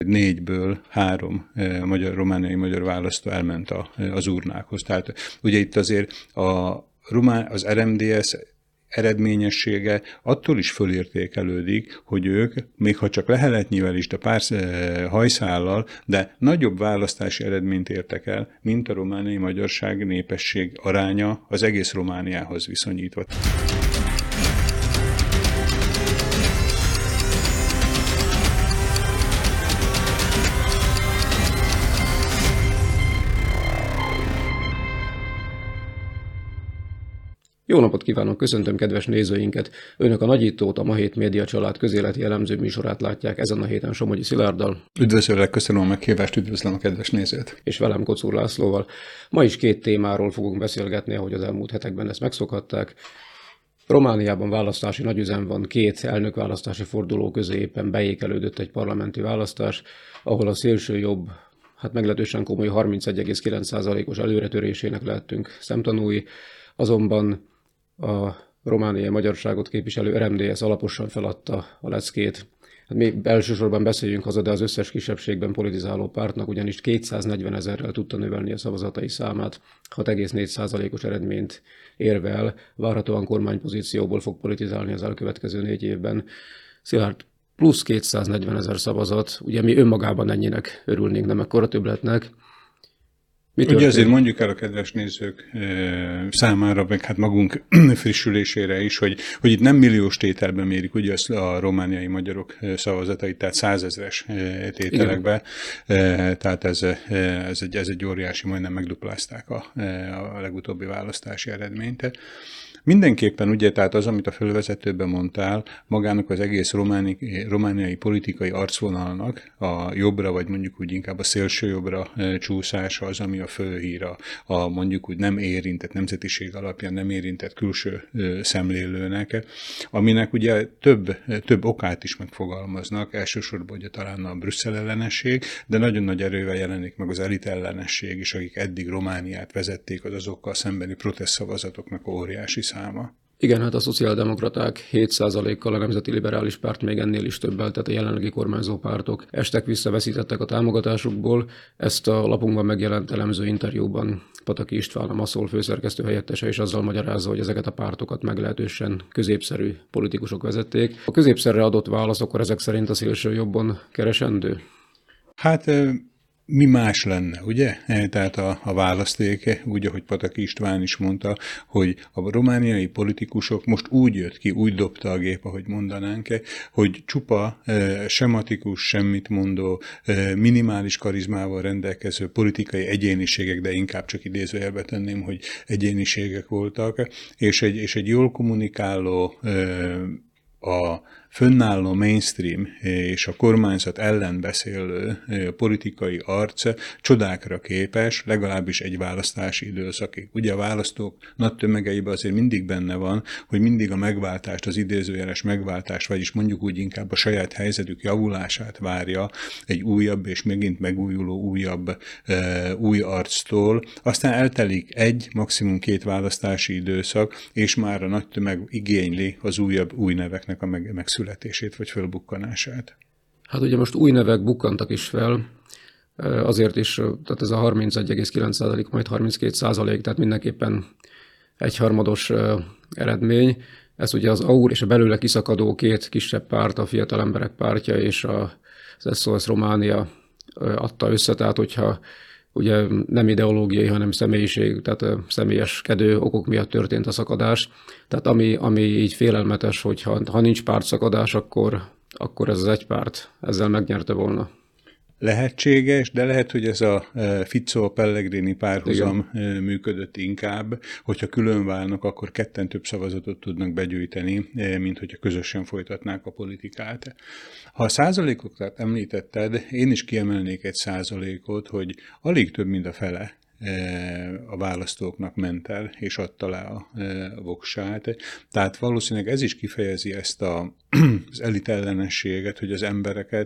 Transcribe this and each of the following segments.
4-ből 3 romániai magyar választó elment az urnákhoz. Tehát ugye itt azért az RMDSZ eredményessége attól is fölértékelődik, hogy ők, még ha csak leheletnyivel is, de pár hajszállal, de nagyobb választási eredményt értek el, mint a romániai magyarság népesség aránya az egész Romániához viszonyítva. Jó napot kívánok, köszöntöm kedves nézőinket! Önök a Nagyítót, a Ma Hét Média család közéleti elemző műsorát látják ezen a héten Somogyi Szilárddal. Üdvözöllek, köszönöm a meghívást, üdvözlöm a kedves nézőt! És velem Kocúr Lászlóval. Ma is 2 témáról fogunk beszélgetni, ahogy az elmúlt hetekben ezt megszokhatták. Romániában választási nagyüzem van, 2 elnökválasztási forduló közé éppen beékelődött egy parlamenti választás, ahol a szélső jobb, meglehetősen komoly 31,9%-os előretörésének lehettünk szemtanúi, azonban a romániai magyarságot képviselő RMDSZ alaposan feladta a leckét. Mi elsősorban beszéljünk haza, de az összes kisebbségben politizáló pártnak ugyanis 240 000-rel tudta növelni a szavazatai számát, 6,4%-os eredményt érve el, várhatóan kormánypozícióból fog politizálni az elkövetkező 4 évben. Szilárd, plusz 240 000 szavazat, ugye mi önmagában ennyinek örülnénk, nem ekkora többletnek. Ugye azért mondjuk el a kedves nézők számára, meg magunk frissülésére is, hogy itt nem milliós tételben mérik ugye a romániai magyarok szavazatait, tehát 100 000-es tételekbe, tehát ez egy óriási, majdnem megduplázták a legutóbbi választási eredményt. Mindenképpen ugye, tehát az, amit a fölvezetőben mondtál, magának az egész romániai politikai arcvonalnak a jobbra, vagy mondjuk úgy inkább a szélső jobbra csúszása az, ami a főhír a mondjuk úgy nem érintett, nemzetiség alapján nem érintett külső szemlélőnek, aminek ugye több okát is megfogalmaznak, elsősorban ugye talán a Brüsszel ellenesség, de nagyon nagy erővel jelenik meg az elit ellenesség is, akik eddig Romániát vezették, az azokkal szembeni protestszavazatoknak óriási száma. Igen, a szociáldemokraták 7%-kal, a Nemzeti Liberális Párt még ennél is többel, tehát a jelenlegi kormányzó pártok estek vissza, veszítettek a támogatásukból. Ezt a lapunkban megjelent elemző interjúban Pataki István, a MASZOL főszerkesztő helyettese is azzal magyarázza, hogy ezeket a pártokat meglehetősen középszerű politikusok vezették. A középszerre adott válasz akkor ezek szerint a szélső jobbon keresendő? Mi más lenne, ugye? Tehát a választék, úgy, ahogy Pataki István is mondta, hogy a romániai politikusok most úgy jött ki, úgy dobta a gép, ahogy mondanánk, hogy csupa sematikus, semmit mondó, minimális karizmával rendelkező politikai egyéniségek, de inkább csak idézőjelbe tenném, hogy egyéniségek voltak, és egy jól kommunikáló, a fönnálló mainstream és a kormányzat ellen beszélő politikai arc csodákra képes, legalábbis egy választási időszakig. Ugye a választók nagy tömegeiben azért mindig benne van, hogy mindig a megváltást, az idézőjeles megváltást, vagyis mondjuk úgy inkább a saját helyzetük javulását várja egy újabb és megint megújuló új arctól. Aztán eltelik 1, maximum 2 választási időszak, és már a nagy tömeg igényli az új neveknek a megszületését vagy fölbukkanását. Ugye most új nevek bukkantak is fel, azért is, tehát ez a 31,9%, majd 32%, tehát mindenképpen egyharmados eredmény. Ez ugye az AUR és a belőle kiszakadó 2 kisebb párt, a Fiatal Emberek Pártja és az SOS Románia adta össze, tehát hogyha ugye nem ideológiai, hanem személyiség, tehát személyeskedő okok miatt történt a szakadás. Tehát ami így félelmetes, hogy ha nincs pártszakadás, akkor ez az egy párt ezzel megnyerte volna. Lehetséges, de lehet, hogy ez a Fico-Pellegrini párhuzam működött inkább, hogyha külön válnak, akkor ketten több szavazatot tudnak begyűjteni, mint hogyha közösen folytatnák a politikát. Ha a százalékokat említetted, én is kiemelnék egy százalékot, hogy alig több, mint a fele a választóknak ment el, és adta le a voksát. Tehát valószínűleg ez is kifejezi ezt az elit ellenességet, hogy az embereket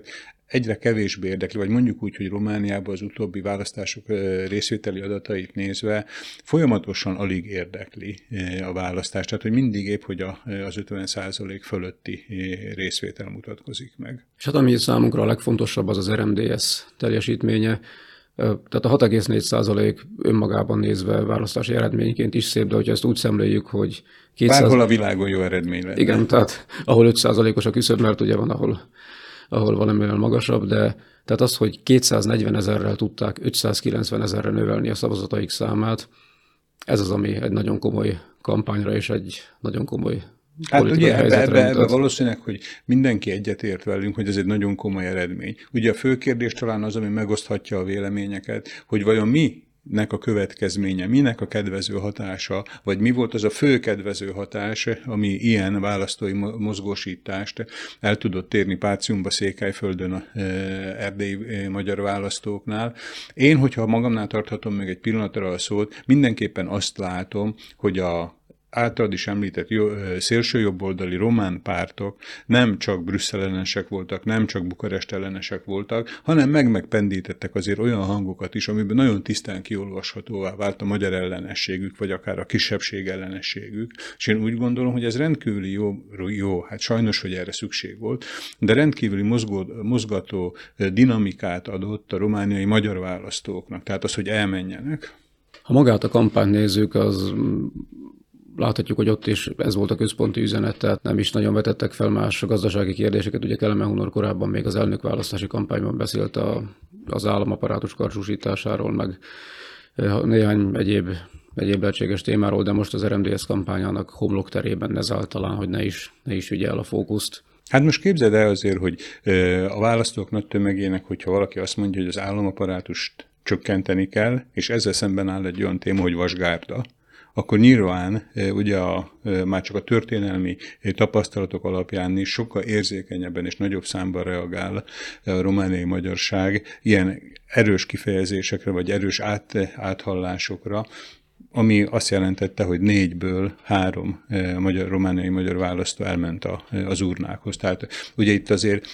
egyre kevésbé érdekli, vagy mondjuk úgy, hogy Romániában az utóbbi választások részvételi adatait nézve folyamatosan alig érdekli a választást. Tehát, hogy mindig épp, hogy az 50% fölötti részvétel mutatkozik meg. És hát ami számunkra a legfontosabb, az az RMDS teljesítménye. Tehát a 6,4% önmagában nézve választási eredményként is szép, de hogyha ezt úgy szemléljük, hogy 200... Bárhol a világon jó eredmény lenne. Igen, tehát ahol 5%-os a küszöb, mert ugye van, ahol valamivel magasabb, de tehát az, hogy 240 000-rel tudták 590 000-re növelni a szavazataik számát, ez az, ami egy nagyon komoly kampányra és egy nagyon komoly hát ugye ebbe valószínűleg, hogy mindenki egyetért velünk, hogy ez egy nagyon komoly eredmény. Ugye a fő kérdés talán az, ami megoszthatja a véleményeket, hogy vajon minek a következménye, minek a kedvező hatása, vagy mi volt az a fő kedvező hatás, ami ilyen választói mozgósítást el tudott érni Páciumba, Székelyföldön, a erdélyi magyar választóknál. Én, hogyha magamnál tarthatom meg egy pillanatra a szót, mindenképpen azt látom, hogy a általad is említett szélsőjobboldali román pártok nem csak Brüsszel ellenesek voltak, nem csak Bukarest ellenesek voltak, hanem megpendítettek azért olyan hangokat is, amiben nagyon tisztán kiolvashatóvá vált a magyar ellenességük, vagy akár a kisebbség ellenességük. És én úgy gondolom, hogy ez rendkívüli jó, hát sajnos, hogy erre szükség volt, de rendkívüli mozgató dinamikát adott a romániai magyar választóknak, tehát az, hogy elmenjenek. Ha magát a kampányt nézzük, az láthatjuk, hogy ott is ez volt a központi üzenet, tehát nem is nagyon vetettek fel más gazdasági kérdéseket. Ugye Kelemen Hunor korábban még az elnökválasztási kampányban beszélt az államaparátus karcsúsításáról, meg néhány egyéb lehetséges témáról, de most az RMDS kampányának homlokterében ez áll talán, hogy ne is vigye el a fókuszt. Hát most képzeld el azért, hogy a választók nagy tömegének, hogyha valaki azt mondja, hogy az államaparátust csökkenteni kell, és ezzel szemben áll egy olyan téma, hogy vasgárda, akkor nyilván ugye már csak a történelmi tapasztalatok alapján is sokkal érzékenyebben és nagyobb számban reagál a romániai magyarság ilyen erős kifejezésekre, vagy erős áthallásokra, ami azt jelentette, hogy 4-ből 3 romániai magyar választó elment az urnákhoz. Tehát ugye itt azért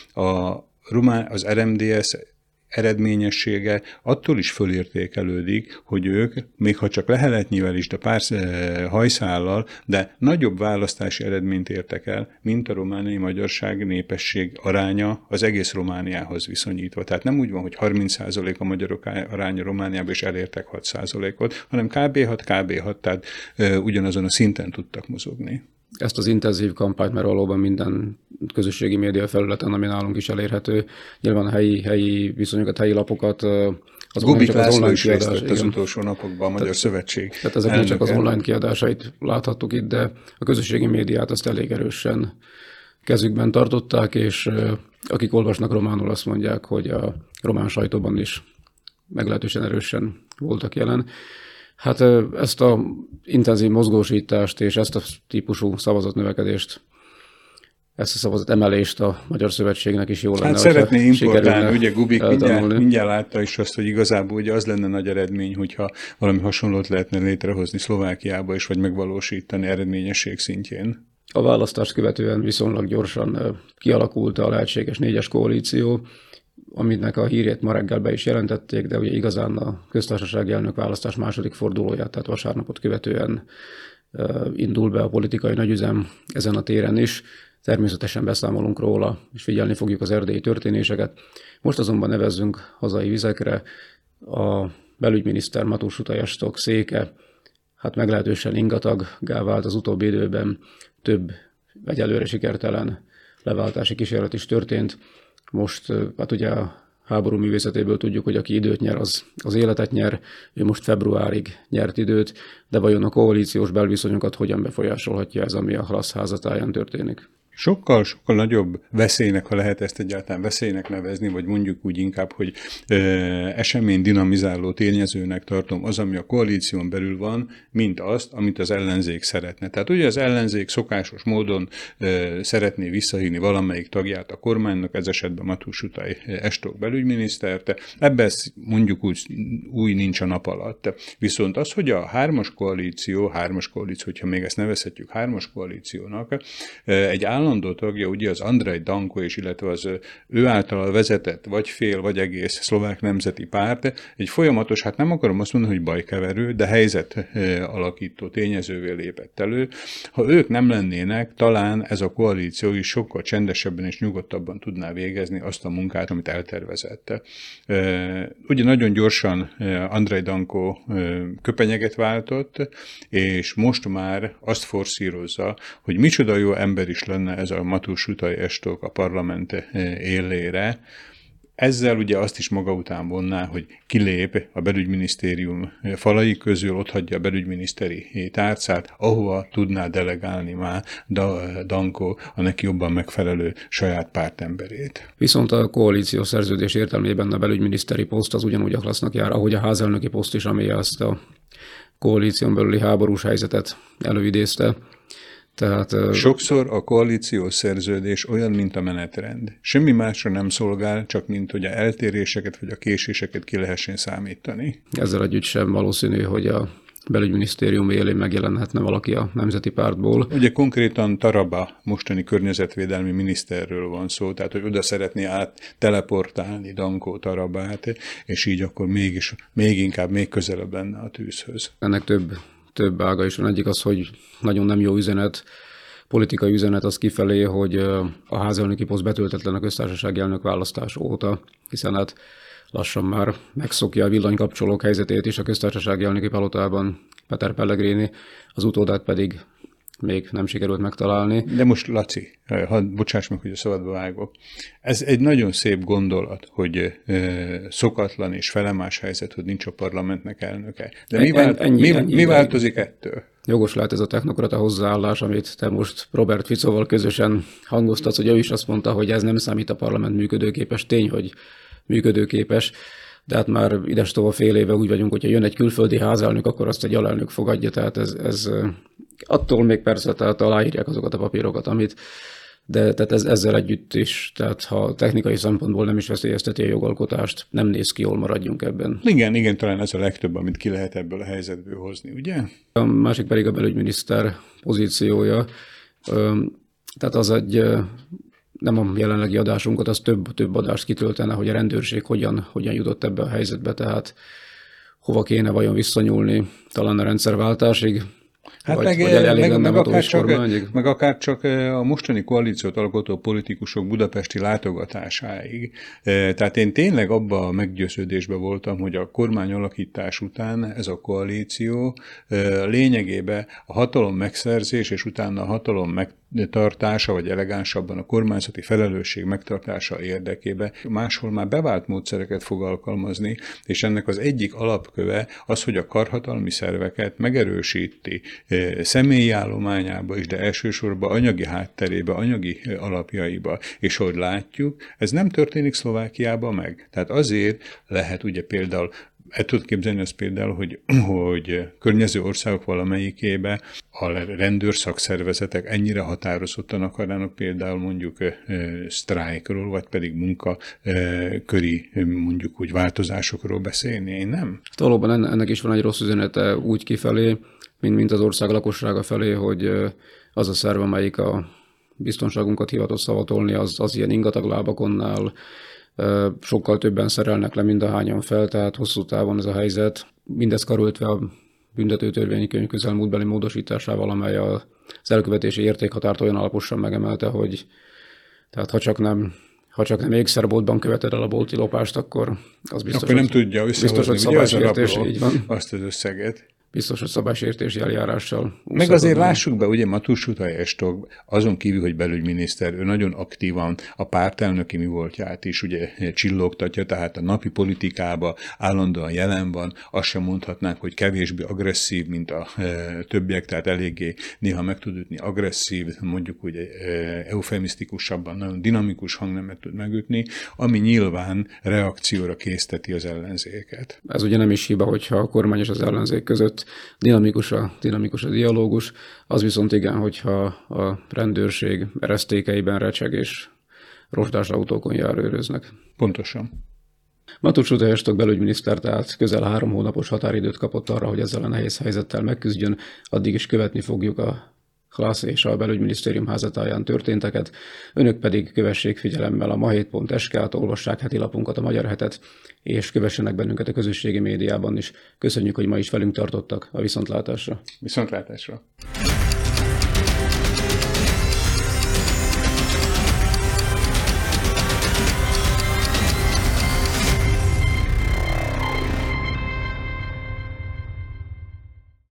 az RMDS eredményessége attól is fölértékelődik, hogy ők, még ha csak leheletnyivel is, de pár hajszállal, de nagyobb választási eredményt értek el, mint a romániai magyarság népesség aránya az egész Romániához viszonyítva. Tehát nem úgy van, hogy 30% a magyarok aránya Romániában, és elértek 6%-ot, hanem kb. 6, tehát ugyanazon a szinten tudtak mozogni. Ezt az intenzív kampányt, mert valóban minden közösségi média felületen, ami nálunk is elérhető, nyilván a helyi viszonyokat, helyi lapokat, Gubik László is részt vett az utolsó napokban a Magyar Szövetség. Tehát ezek nem csak az online kiadásait láthattuk itt, de a közösségi médiát azt elég erősen kezükben tartották, és akik olvasnak románul, azt mondják, hogy a román sajtóban is meglehetősen erősen voltak jelen. Hát ezt a intenzív mozgósítást és ezt a típusú szavazatnövekedést, ezt a szavazatemelést a Magyar Szövetségnek is jól lenne. Hát szeretné importálni, ugye Gubik mindjárt látta is azt, hogy igazából ugye az lenne nagy eredmény, hogyha valami hasonlót lehetne létrehozni Szlovákiába is, vagy megvalósítani eredményesség szintjén. A választást követően viszonylag gyorsan kialakult a lehetséges 4-es koalíció, aminek a hírét ma reggel be is jelentették, de ugye igazán a köztársasági elnök választás második fordulóját, tehát vasárnapot követően indul be a politikai nagyüzem ezen a téren is. Természetesen beszámolunk róla, és figyelni fogjuk az erdélyi történéseket. Most azonban nevezzünk hazai vizekre. A belügyminiszter Matús Utajastok széke hát meglehetősen ingataggá vált az utóbbi időben, több egyelőre sikertelen leváltási kísérlet is történt. Most hát ugye a háború művészetéből tudjuk, hogy aki időt nyer, az életet nyer, ő most februárig nyert időt, de vajon a koalíciós belviszonyokat hogyan befolyásolhatja ez, ami a Halasz házatáján történik? Sokkal nagyobb veszélynek, ha lehet ezt egyáltalán veszélynek nevezni, vagy mondjuk úgy inkább, hogy esemény dinamizáló tényezőnek tartom az, ami a koalíción belül van, mint azt, amit az ellenzék szeretne. Tehát ugye az ellenzék szokásos módon szeretné visszahívni valamelyik tagját a kormánynak, ez esetben Matús Utajastok belügyminisztert, ebben mondjuk új nincs a nap alatt. Viszont az, hogy a hármas koalíció, hogyha még ezt nevezhetjük hármas koalíciónak, egy állandó tagja ugye az Andrej Danko, és illetve az ő által vezetett vagy fél, vagy egész szlovák nemzeti párt egy folyamatos, hát nem akarom azt mondani, hogy bajkeverő, de helyzet alakító tényezővé lépett elő. Ha ők nem lennének, talán ez a koalíció is sokkal csendesebben és nyugodtabban tudná végezni azt a munkát, amit eltervezett. Ugye nagyon gyorsan Andrej Danko köpenyeget váltott, és most már azt forszírozza, hogy micsoda jó ember is lenne ez a Matús Utaj Estok a parlament élére. Ezzel ugye azt is maga után vonná, hogy kilép a belügyminisztérium falai közül, otthagyja a belügyminiszteri tárcát, ahova tudná delegálni már Danko a neki jobban megfelelő saját pártemberét. Viszont a koalíciós szerződés értelmében a belügyminiszteri poszt az ugyanúgy aklasznak jár, ahogy a házelnöki poszt is, ami azt a koalíción belüli háborús helyzetet előidézte. Tehát, sokszor a koalíciós szerződés olyan, mint a menetrend. Semmi másra nem szolgál, csak mint hogy a eltéréseket vagy a késéseket ki lehessen számítani. Ezzel együtt sem valószínű, hogy a belügyminisztérium élén megjelenhetne valaki a Nemzeti Pártból. Ugye konkrétan Taraba mostani környezetvédelmi miniszterről van szó, tehát hogy oda szeretné teleportálni Danko Tarabát, és így akkor még inkább, még közelebb lenne a tűzhöz. Ennek több ága is van. Egyik az, hogy nagyon nem jó üzenet, politikai üzenet az kifelé, hogy a házelnöki poszt betöltetlen a köztársasági elnök választás óta, hiszen hát lassan már megszokja a villanykapcsolók helyzetét is a köztársasági elnöki palotában Peter Pellegrini, az utódát pedig még nem sikerült megtalálni. De most, Laci, bocsáss meg, hogy a szabadba vágok. Ez egy nagyon szép gondolat, hogy szokatlan és felemás helyzet, hogy nincs a parlamentnek elnöke. De mi változik ettől? Jogos lehet ez a technokrata hozzáállás, amit te most Robert Ficóval közösen hangoztatsz, hogy ő is azt mondta, hogy ez nem számít a parlament működőképes. Tény, hogy működőképes, de hát már idestova fél éve úgy vagyunk, hogyha jön egy külföldi házelnök, akkor azt egy alelnök fogadja, tehát ez attól még persze, tehát aláírják azokat a papírokat, amit, de tehát ezzel együtt is, tehát ha technikai szempontból nem is veszélyezteti a jogalkotást, nem néz ki jól, maradjunk ebben. Igen, talán ez a legtöbb, amit ki lehet ebből a helyzetből hozni, ugye? A másik pedig a belügyminiszter pozíciója, tehát az egy, nem a jelenlegi adásunkat, az több adást kitöltene, hogy a rendőrség hogyan jutott ebbe a helyzetbe, tehát hova kéne vajon visszanyúlni, talán a rendszerváltásig, Hát meg akár csak a mostani koalíciót alkotó politikusok budapesti látogatásáig. Tehát én tényleg abban a meggyőződésben voltam, hogy a kormányalakítás után ez a koalíció lényegében a hatalom megszerzés és utána a hatalom megtartása, vagy elegánsabban a kormányzati felelősség megtartása érdekében máshol már bevált módszereket fog alkalmazni, és ennek az egyik alapköve az, hogy a karhatalmi szerveket megerősíti személyi állományába is, de elsősorban anyagi hátterébe, anyagi alapjaiba. És ahogy látjuk, ez nem történik Szlovákiában meg. Tehát azért lehet ugye például, el tudod képzelni azt például, hogy környező országok valamelyikébe a rendőrszakszervezetek ennyire határozottan akarnának például mondjuk sztrájkról, vagy pedig munkaköri mondjuk úgy változásokról beszélni, én nem? Valóban ennek is van egy rossz üzenete úgy kifelé, mint az ország lakossága felé, hogy az a szerv, amelyik a biztonságunkat hivatott szavatolni, az ilyen ingatag lábakonnál sokkal többen szerelnek le, mint ahányan fel, tehát hosszú távon ez a helyzet. Mindez karöltve a büntetőtörvénykönyv közelmúltbeli módosításával, amely az elkövetési értékhatárt olyan alaposan megemelte, hogy tehát ha csak nem ékszerboltban követed el a bolti lopást, akkor az biztos, akkor nem tudja összehozni, szabálysértés, így van. Azt az összeget. Biztos, hogy szabálysértési eljárással. Meg azért lássuk be, ugye Matús Utaj Estok, azon kívül, hogy belügyminiszter, ő nagyon aktívan a pártelnöki mi voltját is ugye csillogtatja, tehát a napi politikába állandóan jelen van, azt sem mondhatnánk, hogy kevésbé agresszív, mint a többiek, tehát eléggé néha meg tud ütni agresszív, mondjuk ugye eufemisztikusabban, nagyon dinamikus hangnemet tud megütni, ami nyilván reakcióra készteti az ellenzéket. Ez ugye nem is hiba, hogyha a kormány és az ellenzék között dinamikus a dialógus, az viszont igen, hogyha a rendőrség eresztékeiben recseg és rozsdás autókon járőröznek. Pontosan. Matús Utaj Estok belügyminiszter tehát közel 3 hónapos határidőt kapott arra, hogy ezzel a nehéz helyzettel megküzdjön, addig is követni fogjuk a Klász és a Belügyminisztérium házatáján történteket. Önök pedig kövessék figyelemmel a ma7.sk-t, olvassák heti lapunkat, a Magyar Hetet, és kövessenek bennünket a közösségi médiában is. Köszönjük, hogy ma is velünk tartottak. A viszontlátásra. Viszontlátásra.